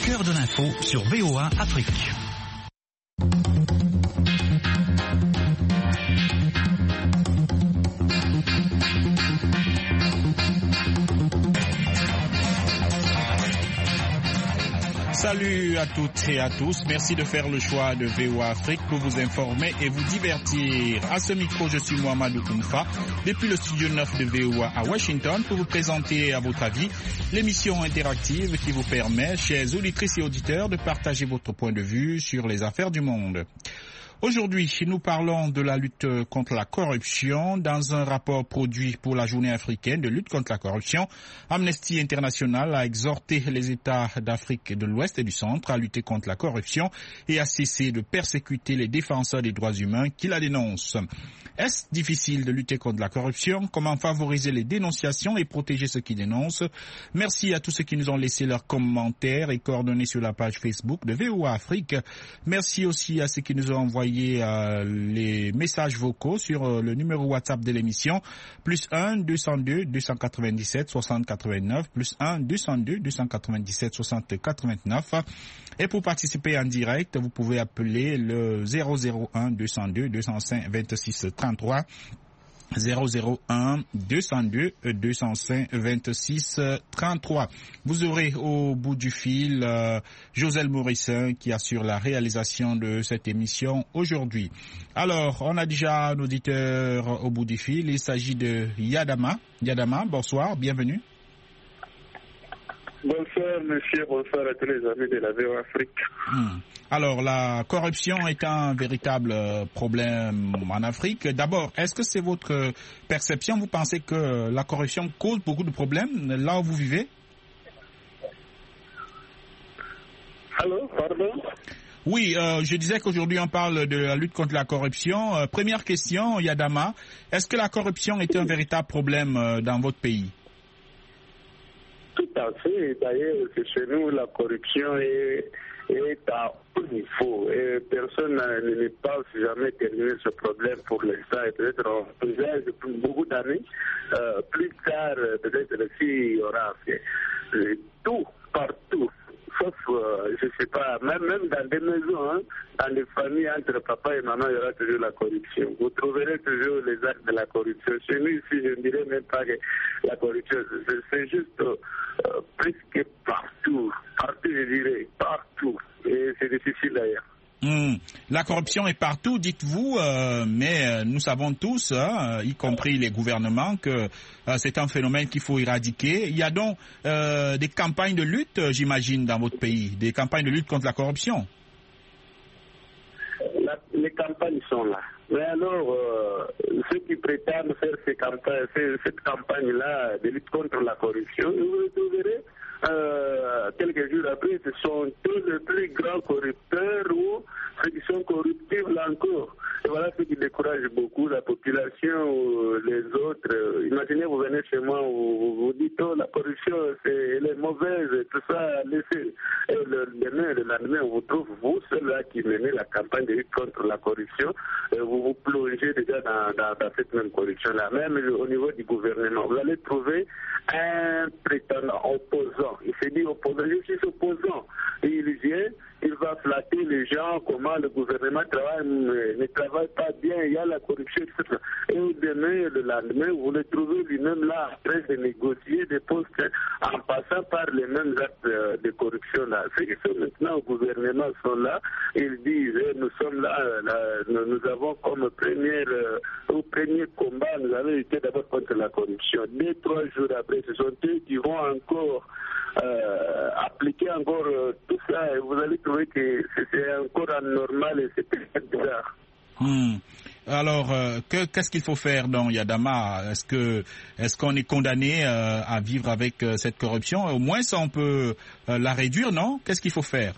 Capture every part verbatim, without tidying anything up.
cœur de l'info sur V O A Afrique. Salut à toutes et à tous, merci de faire le choix de V O A Afrique pour vous informer et vous divertir. À ce micro, je suis Mohamedou Koumfa, depuis le studio neuf de V O A à Washington, pour vous présenter à votre avis l'émission interactive qui vous permet, chers auditrices et auditeurs, de partager votre point de vue sur les affaires du monde. Aujourd'hui, nous parlons de la lutte contre la corruption. Dans un rapport produit pour la Journée africaine de lutte contre la corruption, Amnesty International a exhorté les États d'Afrique de l'Ouest et du Centre à lutter contre la corruption et à cesser de persécuter les défenseurs des droits humains qui la dénoncent. Est-ce difficile de lutter contre la corruption? Comment favoriser les dénonciations et protéger ceux qui dénoncent? Merci à tous ceux qui nous ont laissé leurs commentaires et coordonnées sur la page Facebook de V O A Afrique. Merci aussi à ceux qui nous ont envoyé Euh, les messages vocaux sur euh, le numéro WhatsApp de l'émission, plus un deux cent deux deux cent quatre-vingt-dix-sept soixante quatre-vingt-neuf, plus un deux cent deux deux cent quatre-vingt-dix-sept soixante quatre-vingt-neuf. Et pour participer en direct, vous pouvez appeler le zéro zéro un deux cent deux deux cent cinq vingt-six trente-trois. zéro zéro un deux cent deux deux cent cinq vingt-six trente-trois. Vous aurez au bout du fil euh, Joselle Morissin qui assure la réalisation de cette émission aujourd'hui. Alors, on a déjà un auditeur au bout du fil. Il s'agit de Yadama. Yadama, bonsoir, bienvenue. Bonsoir monsieur, bonsoir à tous les amis de la V O A Afrique. Hmm. Alors, la corruption est un véritable problème en Afrique. D'abord, est-ce que c'est votre perception? Vous pensez que la corruption cause beaucoup de problèmes là où vous vivez? Allô, pardon? Oui, euh, je disais qu'aujourd'hui on parle de la lutte contre la corruption. Euh, première question, Yadama, est-ce que la corruption est un véritable problème euh, dans votre pays? Tout à fait. D'ailleurs, chez nous, la corruption est, est à haut niveau. Et personne ne pense jamais terminer ce problème pour l'instant. Et peut-être on envisage depuis beaucoup d'années. Euh, plus tard, peut-être s'il y aura fait. Tout, partout. Sauf, euh, je ne sais pas, même, même dans des maisons, hein, dans des familles entre papa et maman, il y aura toujours la corruption. Vous trouverez toujours les actes de la corruption. Chez nous, ici, je ne dirais même pas que la corruption, c'est juste euh, presque partout. Partout, je dirais, partout. Et c'est difficile d'ailleurs. Mmh. La corruption est partout, dites-vous, euh, mais euh, nous savons tous, hein, y compris les gouvernements, que euh, c'est un phénomène qu'il faut éradiquer. Il y a donc euh, des campagnes de lutte, j'imagine, dans votre pays, des campagnes de lutte contre la corruption. La, les campagnes sont là. Mais alors, euh, ceux qui prétendent faire ces campagnes, cette campagne-là de lutte contre la corruption, vous trouverez Euh, quelques jours après, ce sont tous les plus grands corrupteurs ou ceux qui sont corruptibles encore. Et voilà ce qui décourage beaucoup la population ou les autres. Imaginez, vous venez chez moi, vous vous dites, oh, la corruption, c'est, elle est mauvaise, tout ça, laissez. Et le lendemain, le lendemain, on vous trouve, vous, ceux-là qui menez la campagne de lutte contre la corruption, et vous vous plongez déjà dans, dans, dans cette même corruption-là. Même au niveau du gouvernement, vous allez trouver un prétendant opposant. Il s'est dit opposant, je suis opposant. Et il vient, il va flatter les gens, comment le gouvernement travaille, ne travaille pas bien, il y a la corruption, et cetera. Et au demain, le lendemain, vous le trouvez lui-même là, en train de négocier des postes en passant par les mêmes actes de corruption là. Ceux qui sont maintenant au gouvernement sont là, ils disent, eh, nous sommes là, là nous, nous avons comme première, euh, au premier combat, nous avons été d'abord contre la corruption. Deux, trois jours après, ce sont eux qui vont encore Euh, appliquer encore euh, tout ça, et vous allez trouver que c'est encore anormal et c'est très bizarre. Hmm. Alors, euh, que, qu'est-ce qu'il faut faire dans Yadama? Est-ce que est-ce qu'on est condamné euh, à vivre avec euh, cette corruption? Au moins, ça, on peut euh, la réduire, non? Qu'est-ce qu'il faut faire?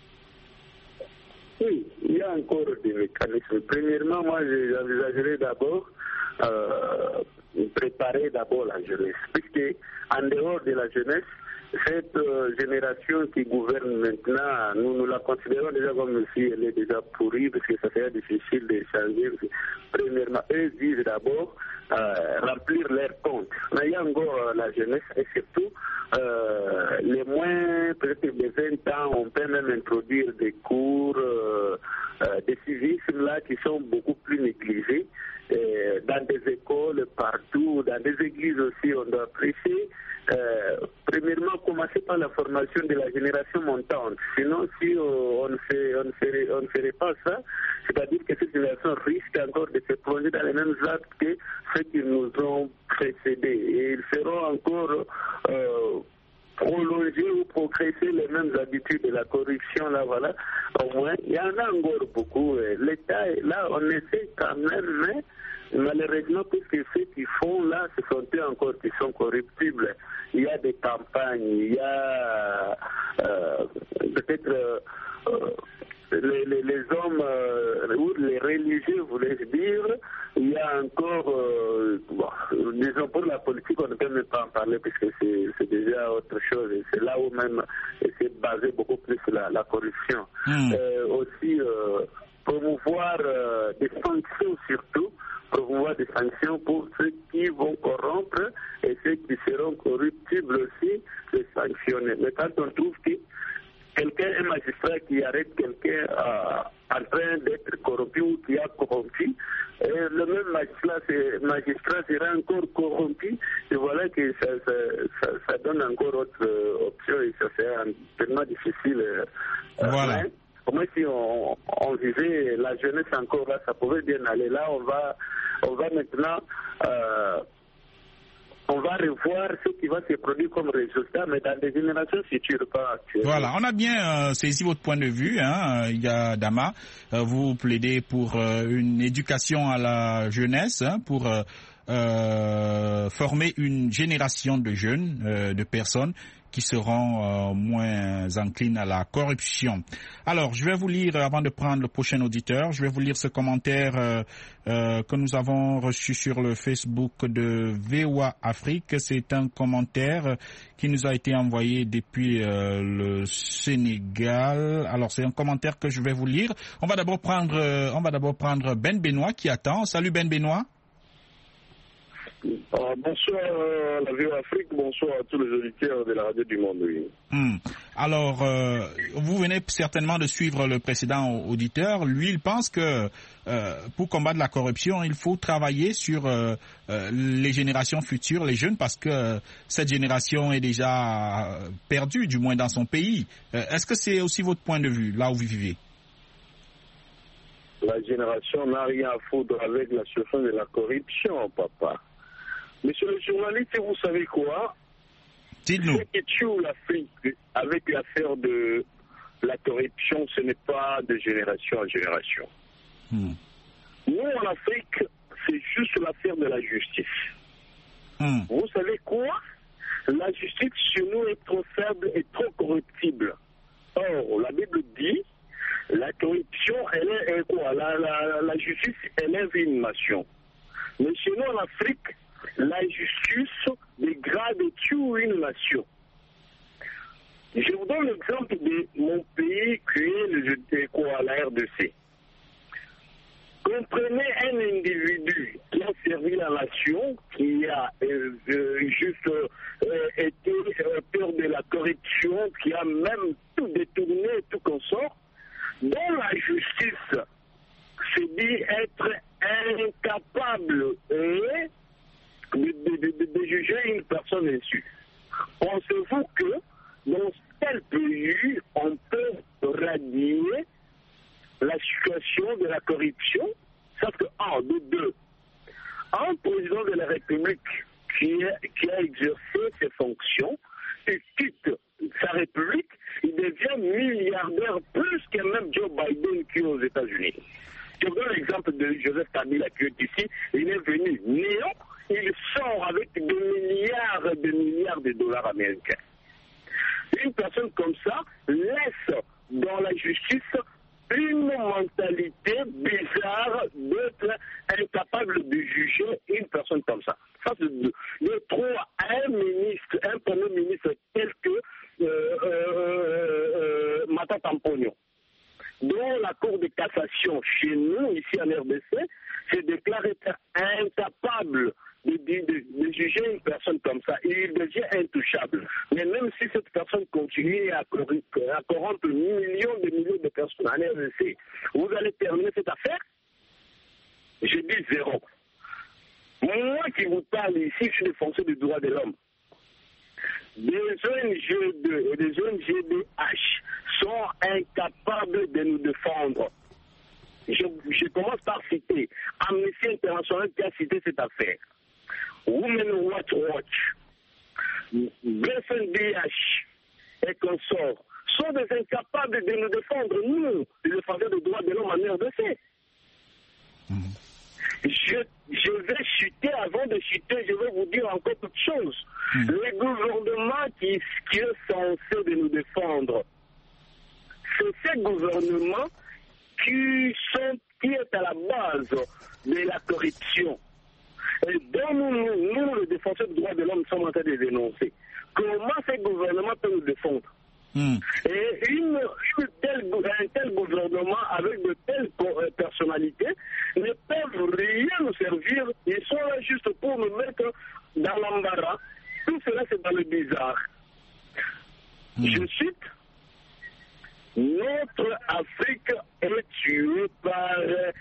Oui, il y a encore des mécanismes. Premièrement, moi, j'envisagerais d'abord euh, préparer d'abord la jeunesse, puisque en dehors de la jeunesse, cette euh, génération qui gouverne maintenant, nous, nous la considérons déjà comme si elle est déjà pourrie, parce que ça serait difficile de changer. Premièrement, eux disent d'abord euh, remplir leurs comptes. Mais il y a encore euh, la jeunesse et surtout euh, les moins peut-être de vingt ans, on peut même introduire des cours euh, euh, de civisme là qui sont beaucoup plus négligés. Euh, dans des écoles, partout, dans des églises aussi, on doit prêcher. Euh, premièrement, commencer par la formation de la génération montante. Sinon, si on, on, ne fait, on, ne ferait, on ne ferait pas ça, c'est-à-dire que cette génération risque encore de se plonger dans les mêmes actes que ceux qui nous ont précédés. Et ils seront encore euh, prolonger ou progresser les mêmes habitudes de la corruption, là, voilà. Au moins, il y en a encore beaucoup. L'État, là, on essaie quand même, mais malheureusement, puisque ceux qui font là, ce sont eux encore qui sont corruptibles. Il y a des campagnes, il y a euh, peut-être euh, les, les, les hommes euh, ou les religieux, voulais-je dire. Il y a encore, euh, bon, disons pour la politique, on ne peut même pas en parler puisque c'est, c'est déjà autre chose. Et c'est là où même c'est basé beaucoup plus sur la, la corruption. Mmh. Euh, aussi, euh, promouvoir euh, des sanctions surtout, promouvoir des sanctions pour ceux qui vont corrompre et ceux qui seront corruptibles aussi, les sanctionner. Mais quand on trouve que quelqu'un, un magistrat qui arrête quelqu'un euh, en train d'être corrompu ou qui a corrompu, et le même magistrat, magistrat sera encore corrompu, et voilà que ça, ça, ça, ça donne encore autre euh, option et ça c'est tellement difficile. Euh, voilà. Hein? Au moins si on, on vivait la jeunesse encore là, ça pouvait bien aller. Là, on va, on va maintenant... Euh, on va revoir ce qui va se produire comme résultat, mais dans des générations futures, pas actuelles. Voilà, on a bien euh, saisi votre point de vue, hein, il y a Dama. Euh, vous plaidez pour euh, une éducation à la jeunesse, hein, pour euh, euh, former une génération de jeunes, euh, de personnes qui seront euh, moins enclines à la corruption. Alors, je vais vous lire, avant de prendre le prochain auditeur, je vais vous lire ce commentaire euh, euh, que nous avons reçu sur le Facebook de V O A Afrique. C'est un commentaire qui nous a été envoyé depuis euh, le Sénégal. Alors, c'est un commentaire que je vais vous lire. On va d'abord prendre, euh, on va d'abord prendre Ben Benoît qui attend. Salut Ben Benoît. Ah, bonsoir euh, la V O A Afrique, bonsoir à tous les auditeurs de la radio du monde. Oui. Hum. Alors, euh, vous venez certainement de suivre le précédent auditeur. Lui, il pense que euh, pour combattre la corruption, il faut travailler sur euh, euh, les générations futures, les jeunes, parce que euh, cette génération est déjà perdue, du moins dans son pays. Euh, est-ce que c'est aussi votre point de vue, là où vous vivez? La génération n'a rien à foutre avec la situation de la corruption, papa. Monsieur le journaliste, vous savez quoi? Dites-nous. Ce qui tue l'Afrique avec l'affaire de la corruption, ce n'est pas de génération en génération. Hmm. Nous, en Afrique, c'est juste l'affaire de la justice. Hmm. Vous savez quoi? La justice chez nous est trop faible et trop corruptible. Or, la Bible dit, la corruption, elle est quoi? La, la, la justice élève une nation. Mais chez nous, en Afrique, la justice dégrade et tue une nation. Je vous donne l'exemple de mon pays qui est le quoi, la R D C. Comprenez un individu qui a servi la nation, qui a euh, euh, juste euh, été auteur de la corruption, qui a même tout détourné, tout consort, dont la justice se dit être incapable et De, de, de, de juger une personne insu. Pensez-vous que dans tel pays, on peut radier la situation de la corruption? Sauf que, un, de deux, un président de la République qui a, qui a exercé ses fonctions, il quitte sa République, il devient milliardaire plus que même Joe Biden qui est aux États-Unis. Je vous donne l'exemple de Joseph Kabila qui est ici, il est venu néant. Il sort avec des milliards et des milliards de dollars américains. Une personne comme ça laisse dans la justice une mentalité bizarre d'être incapable de juger une personne comme ça. Ça, c'est de, de trop un ministre, un premier ministre tel que Matata Pognon, dont la Cour de cassation chez nous, ici en R D C, se déclare être incapable de, de, de, de juger une personne comme ça. Il devient intouchable. Mais même si cette personne continue à, à corrompre millions de millions de personnes en R D C, vous allez terminer cette affaire? Je dis zéro. Moi qui vous parle ici, je suis défenseur des droits de l'homme. Des O N G deux et des O N G deux H sont incapables de nous défendre. Je, je commence par citer Amnesty International qui a cité cette affaire. Women Watch Watch, B S N D H et consorts sont des incapables de nous défendre, nous, les défenseurs des droits de l'homme en R D C. Mmh. Je, je vais chuter, avant de chuter, je vais vous dire encore autre chose. Mmh. Le gouvernement qui, qui est censé de nous défendre, c'est ce gouvernement qui, sont, qui est à la base de la corruption. Et dont nous, nous, nous, les défenseurs des droits de l'homme, sommes en train de dénoncer. Comment ce gouvernement peut nous défendre? Mmh. Et une, une telle, un tel gouvernement avec de telles personnalités ne peuvent rien nous servir. Ils sont là juste pour nous mettre dans l'embarras. Tout cela, c'est dans le bizarre. Mmh. Je cite, notre Afrique est tuée par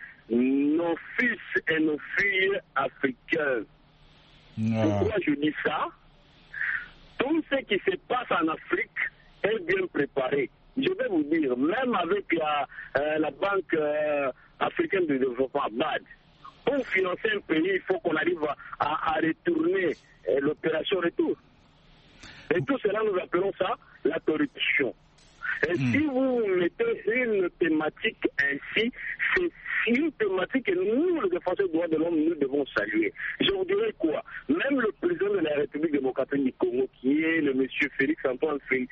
nos fils et nos filles africains. Mmh. Pourquoi je dis ça? Tout ce qui se passe en Afrique est bien préparé. Je vais vous dire, même avec la, euh, la Banque euh, africaine de développement, B A D, pour financer un pays, il faut qu'on arrive à, à, à retourner euh, l'opération retour. Et tout cela, nous appelons ça la corruption. Et mmh. si vous mettez une thématique ainsi, c'est une thématique que nous, les défenseurs des droits de l'homme, nous devons saluer. Je vous dirais quoi? Même le président de la République démocratique du Congo, qui est le monsieur Félix Antoine Félix,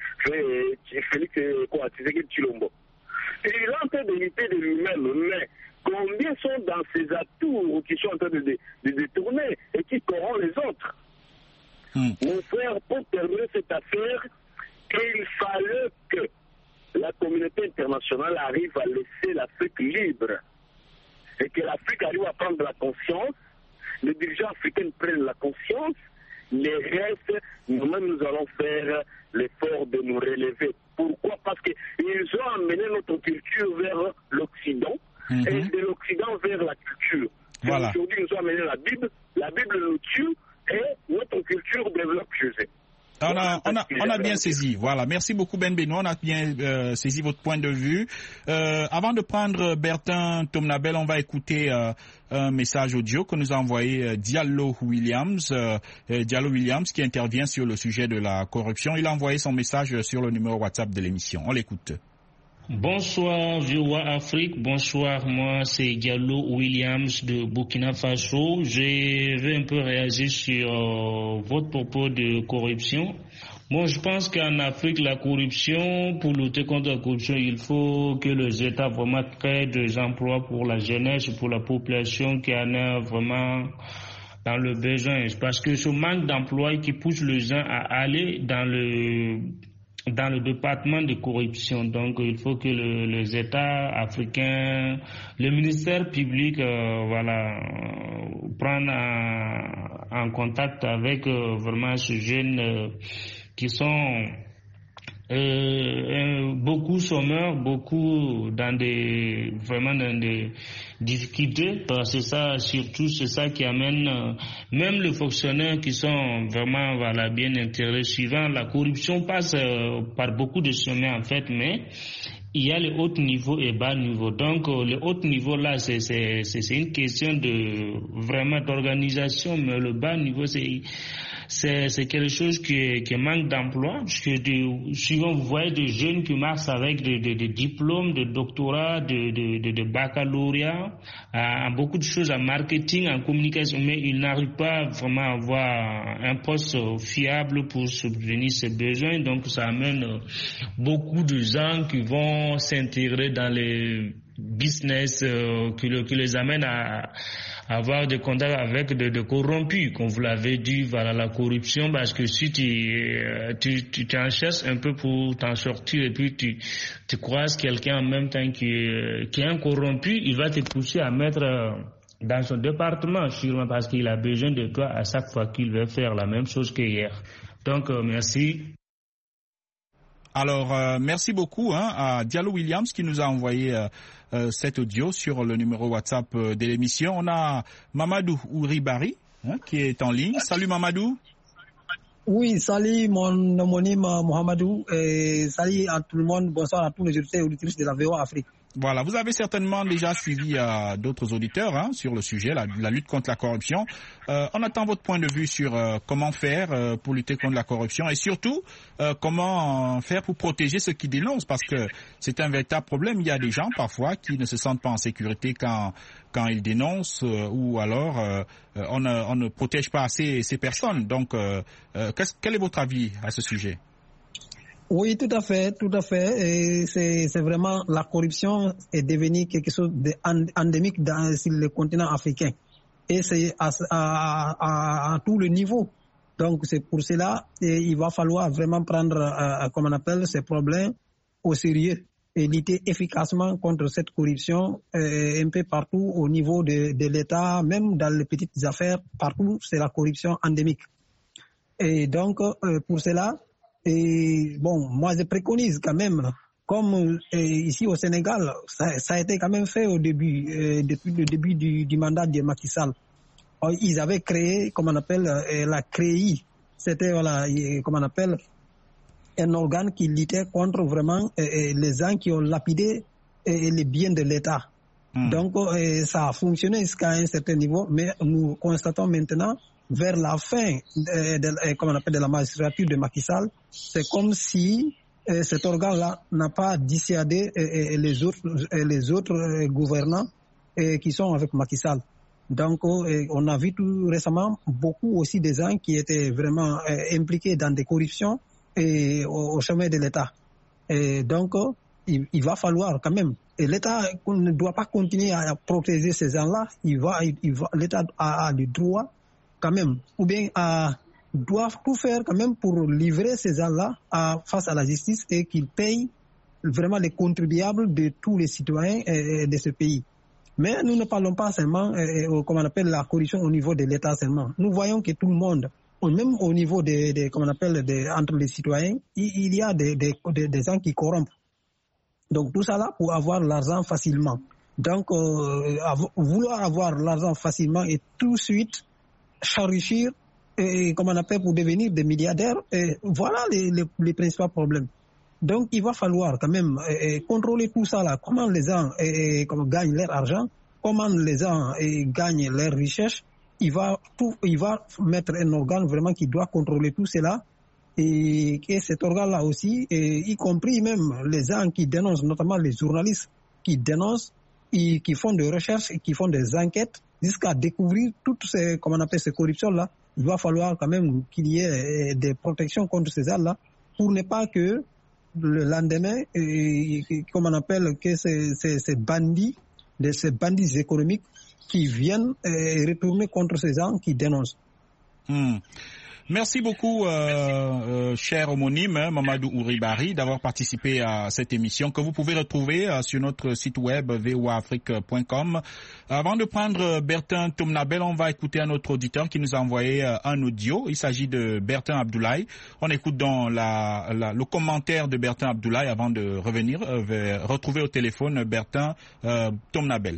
Félix quoi, Tshisekedi Tshilombo, il est en train de lutter de lui-même, mais combien sont dans ses atours qui sont en train de, de, de détourner et qui corrompent les autres? mmh. Mon frère, pour terminer cette affaire, il fallait que la communauté internationale arrive à laisser l'Afrique libre et que l'Afrique arrive à prendre la conscience, les dirigeants africains prennent la conscience, les restes, nous-mêmes nous allons faire l'effort de nous relever. Pourquoi? Parce qu'ils ont amené notre culture vers l'Occident mm-hmm. et de l'Occident vers la culture. Voilà. Aujourd'hui, ils ont amené la Bible, la Bible nous tue et notre culture développe chez eux. On a, on, a, on a bien saisi. Voilà. Merci beaucoup, Ben Benoît. On a bien euh, saisi votre point de vue. Euh, avant de prendre Bertin Tomnabel, on va écouter euh, un message audio que nous a envoyé euh, Diallo Williams. Euh, Diallo Williams qui intervient sur le sujet de la corruption. Il a envoyé son message sur le numéro WhatsApp de l'émission. On l'écoute. Bonsoir V O A Afrique, bonsoir, moi c'est Diallo Williams de Burkina Faso. Je vais un peu réagir sur euh, votre propos de corruption. Moi je pense qu'en Afrique la corruption, pour lutter contre la corruption, il faut que les États vraiment créent des emplois pour la jeunesse, pour la population qui en a vraiment dans le besoin. Parce que ce manque d'emploi qui pousse les gens à aller dans le dans le département de corruption. Donc, il faut que le, les États africains, le ministère public, euh, voilà, euh, prennent en, en contact avec euh, vraiment ces jeunes euh, qui sont euh, euh, beaucoup chômeurs, beaucoup dans des, vraiment dans des difficultés. C'est ça, surtout, c'est ça qui amène euh, même les fonctionnaires qui sont vraiment, voilà, bien intégrés. Suivant la corruption passe euh, par beaucoup de chemins en fait, mais il y a le haut niveau et bas niveau. Donc, euh, le haut niveau là, c'est, c'est, c'est, c'est une question de vraiment d'organisation, mais le bas niveau, c'est C'est, c'est quelque chose qui, qui manque d'emploi, parce que de, souvent vous voyez des jeunes qui marchent avec des, des, des diplômes, de doctorat, de, de, de, de baccalauréat, à, à beaucoup de choses en marketing, en communication, mais ils n'arrivent pas vraiment à avoir un poste fiable pour subvenir ses besoins. Donc ça amène beaucoup de gens qui vont s'intégrer dans les business euh, qui, le, qui les amène à, à avoir des contacts avec de, de corrompus, comme vous l'avez dit, voilà la corruption, parce que si tu, tu, tu t'en cherches un peu pour t'en sortir et puis tu, tu croises quelqu'un en même temps qui, qui est un corrompu, il va te pousser à mettre dans son département, sûrement parce qu'il a besoin de toi à chaque fois qu'il veut faire la même chose qu'hier. Donc, euh, merci. Alors, euh, merci beaucoup hein, à Diallo Williams qui nous a envoyé euh, euh, cet audio sur le numéro WhatsApp euh, de l'émission. On a Mamadou Ouribari hein, qui est en ligne. Salut Mamadou. Oui, salut mon homonyme Mohamedou. Et salut à tout le monde. Bonsoir à tous les auditeurs et auditrices de la V O A Afrique. Voilà, vous avez certainement déjà suivi euh, d'autres auditeurs hein, sur le sujet, la, la lutte contre la corruption. Euh, on attend votre point de vue sur euh, comment faire euh, pour lutter contre la corruption et surtout euh, comment faire pour protéger ceux qui dénoncent, parce que c'est un véritable problème. Il y a des gens parfois qui ne se sentent pas en sécurité quand quand ils dénoncent euh, ou alors euh, on, ne, on ne protège pas assez ces personnes. Donc, euh, euh, quel est votre avis à ce sujet ? Oui, tout à fait, tout à fait. Et c'est, c'est vraiment la corruption est devenue quelque chose d'endémique dans sur le continent africain. Et c'est à, à, à, à tout le niveau. Donc c'est pour cela qu'il va falloir vraiment prendre, euh, comme on appelle, ces problèmes au sérieux et lutter efficacement contre cette corruption euh, un peu partout au niveau de, de l'État, même dans les petites affaires, partout c'est la corruption endémique. Et donc euh, pour cela, et bon, moi je préconise quand même, comme euh, ici au Sénégal, ça, ça a été quand même fait au début, euh, depuis le début du, du mandat de Macky Sall. Alors, ils avaient créé, comme on appelle, euh, la C R E I, c'était voilà, comme on appelle, un organe qui luttait contre vraiment euh, les gens qui ont lapidé euh, les biens de l'État. Mmh. Donc euh, ça a fonctionné jusqu'à un certain niveau, mais nous constatons maintenant, vers la fin de, de, comme on appelle, de la magistrature de Macky Sall, c'est comme si euh, cet organe-là n'a pas dissuadé euh, les autres, euh, les autres euh, gouvernants euh, qui sont avec Macky Sall. Donc, euh, on a vu tout récemment beaucoup aussi des gens qui étaient vraiment euh, impliqués dans des corruptions et au, au chemin de l'État. Et donc, euh, il, il va falloir quand même. Et l'État ne doit pas continuer à protéger ces gens-là. Il va, il, il va, l'État a, a le droit quand même, ou bien euh, doivent tout faire quand même pour livrer ces gens-là à, face à la justice et qu'ils payent vraiment les contribuables de tous les citoyens euh, de ce pays. Mais nous ne parlons pas seulement, euh, comme on appelle, la corruption au niveau de l'État seulement. Nous voyons que tout le monde, même au niveau des, des comme on appelle, des, entre les citoyens, il, il y a des, des, des, des gens qui corrompent. Donc tout ça là pour avoir l'argent facilement. Donc euh, av- vouloir avoir l'argent facilement et tout de suite s'enrichir, et, comme on appelle, pour devenir des milliardaires, et voilà les, les, les principaux problèmes. Donc, il va falloir quand même et, et contrôler tout ça là. Comment les gens et, et, comment gagnent leur argent, comment les gens et, gagnent leur richesse. Il va tout, il va mettre un organe vraiment qui doit contrôler tout cela. Et, et cet organe-là aussi, et, y compris même les gens qui dénoncent, notamment les journalistes qui dénoncent, et, qui font des recherches et qui font des enquêtes, jusqu'à découvrir toutes ces, comment on appelle, ces corruptions-là. Il va falloir quand même qu'il y ait des protections contre ces gens-là pour ne pas que le lendemain, et, et, comme on appelle, que ces, ces, ces bandits, de ces bandits économiques qui viennent et retourner contre ces gens qui dénoncent. Hmm. Merci beaucoup, euh, euh, cher homonyme hein, Mamadou Ouribari, d'avoir participé à cette émission que vous pouvez retrouver euh, sur notre site web v o a afrique point com. Avant de prendre Bertin Tomnabel, on va écouter un autre auditeur qui nous a envoyé euh, un audio. Il s'agit de Bertin Abdoulaye. On écoute donc la, la, le commentaire de Bertin Abdoulaye avant de revenir, euh, vers, retrouver au téléphone Bertin euh, Tomnabel.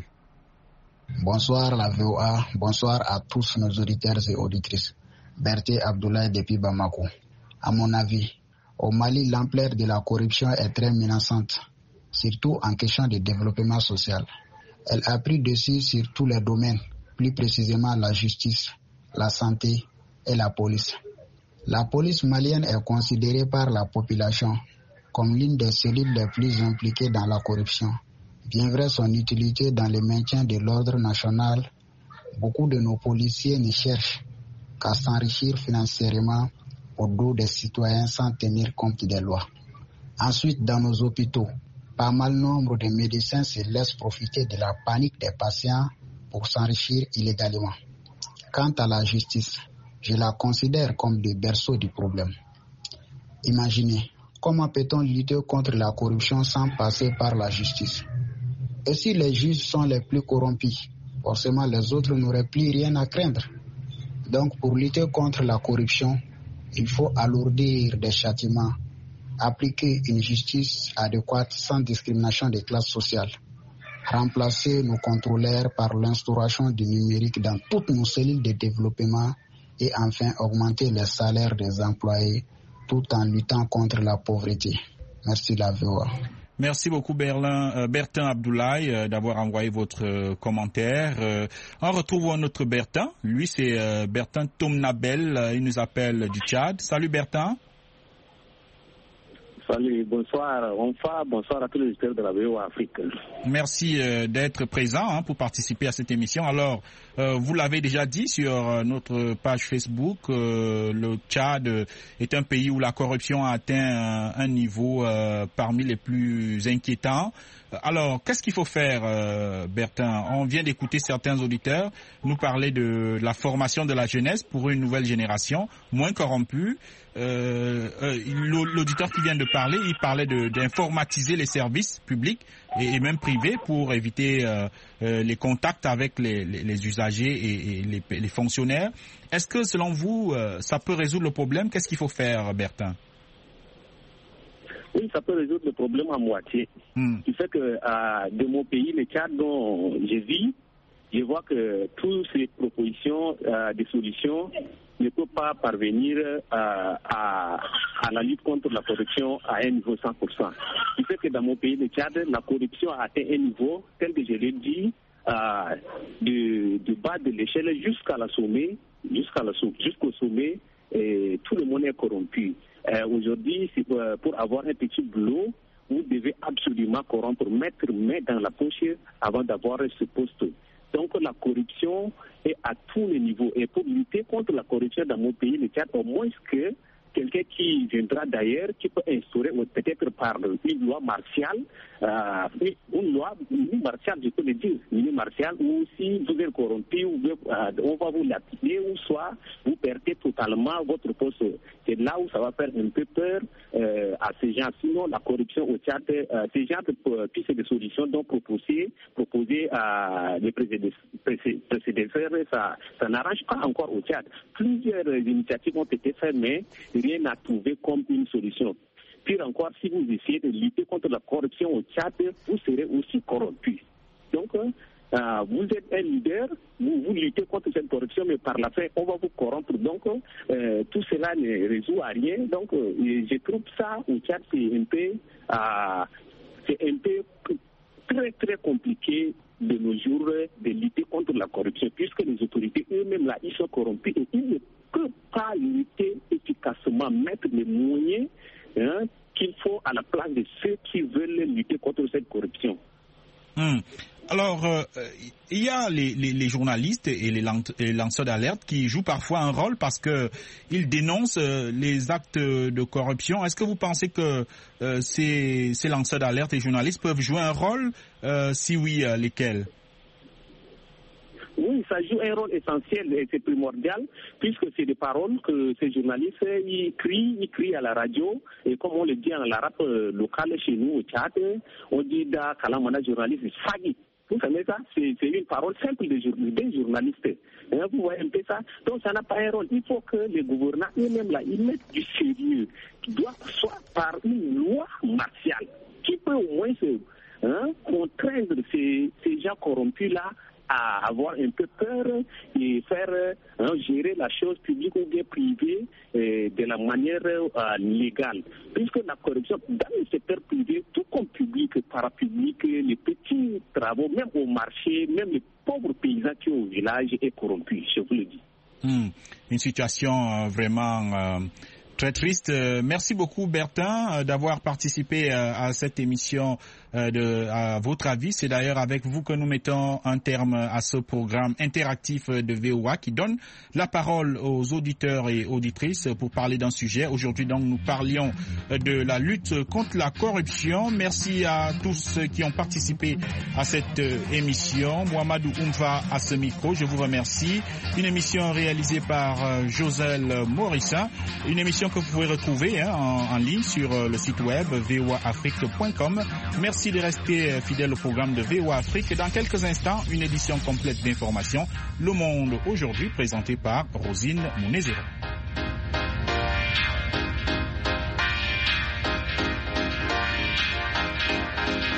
Bonsoir la V O A, bonsoir à tous nos auditeurs et auditrices. Bertin Abdoulaye depuis Bamako. À mon avis, au Mali, l'ampleur de la corruption est très menaçante, surtout en question de développement social. Elle a pris dessus sur tous les domaines, plus précisément la justice, la santé et la police. La police malienne est considérée par la population comme l'une des cellules les plus impliquées dans la corruption. Bien vrai son utilité dans le maintien de l'ordre national, beaucoup de nos policiers ne cherchent qu'à s'enrichir financièrement au dos des citoyens sans tenir compte des lois. Ensuite, dans nos hôpitaux, pas mal nombre de médecins se laissent profiter de la panique des patients pour s'enrichir illégalement. Quant à la justice, je la considère comme le berceau du problème. Imaginez, comment peut-on lutter contre la corruption sans passer par la justice? Et si les juges sont les plus corrompus, forcément les autres n'auraient plus rien à craindre. Donc pour lutter contre la corruption, il faut alourdir des châtiments, appliquer une justice adéquate sans discrimination des classes sociales, remplacer nos contrôleurs par l'instauration du numérique dans toutes nos cellules de développement et enfin augmenter les salaires des employés tout en luttant contre la pauvreté. Merci la V O A. Merci beaucoup Berlin, euh, Bertin Abdoulaye euh, d'avoir envoyé votre euh, commentaire. Euh, on retrouve notre Bertin. Lui c'est euh, Bertin Tomnabel. Euh, il nous appelle du Tchad. Salut Bertin. Salut, bonsoir, Onfa, bonsoir à tous les auditeurs de la V O A Afrique. Merci euh, d'être présent hein, pour participer à cette émission. Alors, euh, vous l'avez déjà dit sur euh, notre page Facebook, euh, le Tchad est un pays où la corruption a atteint un, un niveau euh, parmi les plus inquiétants. Alors, qu'est-ce qu'il faut faire, euh, Bertin? On vient d'écouter certains auditeurs nous parler de la formation de la jeunesse pour une nouvelle génération moins corrompue. Euh, euh, l'auditeur qui vient de parler, il parlait de, d'informatiser les services publics et, et même privés pour éviter euh, euh, les contacts avec les, les, les usagers et, et les, les fonctionnaires. Est-ce que, selon vous, euh, ça peut résoudre le problème? Qu'est-ce qu'il faut faire, Bertin? Oui, ça peut résoudre le problème à moitié. Hmm. Ce qui fait que euh, de mon pays, le Tchad dont je vis, je vois que toutes ces propositions euh, de solutions ne peuvent pas parvenir euh, à, à la lutte contre la corruption à un niveau cent pour cent. Ce qui fait que dans mon pays, le Tchad, la corruption a atteint un niveau, tel que je l'ai dit, euh, de, de bas de l'échelle jusqu'à la sommet, jusqu'à la, jusqu'au sommet, et tout le monde est corrompu. Euh, aujourd'hui, c'est pour, pour avoir un petit boulot, vous devez absolument corrompre, mettre main dans la poche avant d'avoir ce poste. Donc la corruption est à tous les niveaux. Et pour lutter contre la corruption dans mon pays, le Tchad, au moins que quelqu'un qui viendra d'ailleurs, qui peut instaurer peut-être par une loi martiale, euh, une loi une martiale, je peux le dire, une martiale, où si vous êtes corrompu, euh, on va vous l'appliquer, ou soit vous perdez totalement votre poste. C'est là où ça va faire un peu peur euh, à ces gens. Sinon, la corruption au Tchad, euh, ces gens de pistes de solutions donc proposées, proposées à les prédécesseurs, ça, ça n'arrange pas encore au Tchad. Plusieurs initiatives ont été faites, mais rien n'a trouvé comme une solution. Pire encore, si vous essayez de lutter contre la corruption au Tchad, vous serez aussi corrompu. Donc, euh, vous êtes un leader, vous, vous luttez contre cette corruption, mais par la fin, on va vous corrompre. Donc, euh, tout cela ne résout à rien. Donc, euh, je trouve ça au Tchad, c'est un peu, euh, c'est un peu très, très compliqué de nos jours de lutter contre la corruption, puisque les autorités eux-mêmes, là, ils sont corrompus et ils ne peuvent pas lutter efficacement, mettre les moyens hein, qu'il faut à la place de ceux qui veulent lutter contre cette corruption. Hum. Alors, euh, il y a les, les, les journalistes et les, lan- les lanceurs d'alerte qui jouent parfois un rôle parce que ils dénoncent euh, les actes de corruption. Est-ce que vous pensez que euh, ces, ces lanceurs d'alerte et journalistes peuvent jouer un rôle? euh, Si oui, euh, lesquels? Oui, ça joue un rôle essentiel et c'est primordial puisque c'est des paroles que ces journalistes ils crient, ils crient à la radio et comme on le dit en arabe local chez nous au Tchad, on dit da kalamana journaliste fagi. Vous savez ça, c'est, c'est une parole simple des, des journalistes. Hein, vous voyez un peu ça. Donc ça n'a pas un rôle. Il faut que les gouvernants eux-mêmes là, ils mettent du sérieux, qui doit soit par une loi martiale, qui peut au moins se hein, contraindre ces, ces gens corrompus là à avoir un peu peur et faire hein, gérer la chose publique ou bien privée euh, de la manière euh, légale. Puisque la corruption, dans le secteur privé, tout comme public, parapublic, les petits travaux, même au marché, même les pauvres paysans qui sont au village est corrompu, je vous le dis. Mmh. Une situation euh, vraiment... Euh... Très triste. Euh, merci beaucoup Bertin euh, d'avoir participé euh, à cette émission euh, de à votre avis. C'est d'ailleurs avec vous que nous mettons un terme à ce programme interactif de V O A qui donne la parole aux auditeurs et auditrices pour parler d'un sujet. Aujourd'hui donc nous parlions de la lutte contre la corruption. Merci à tous ceux qui ont participé à cette euh, émission. Mohamedou Oumfa à ce micro, je vous remercie. Une émission réalisée par euh, Joselle Morissin. Une émission que vous pouvez retrouver hein, en, en ligne sur euh, le site web v o a afrique point com. Merci de rester euh, fidèle au programme de V O A Afrique. Dans quelques instants, une édition complète d'informations. Le Monde aujourd'hui, présenté par Rosine Mounezero.